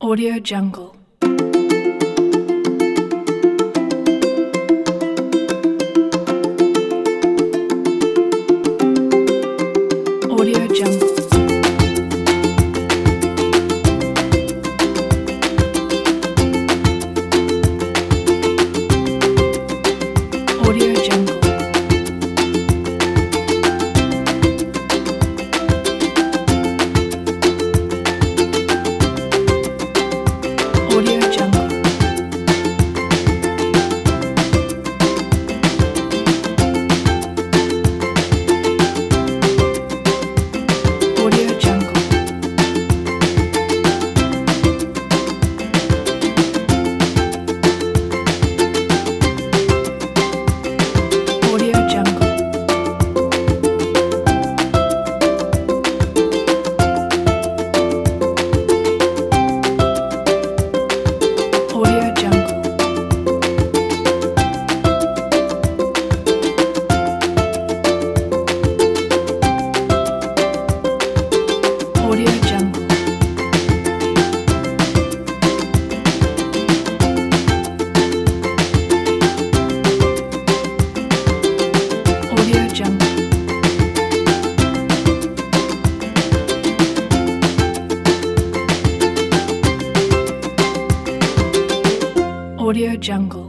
Audio Jungle. Audio Jungle. Audio Jungle. Audio Jungle. Audio Jungle. Audio Jungle. Audio Jungle. Audio Jungle. Audio Jungle. Audio Jungle.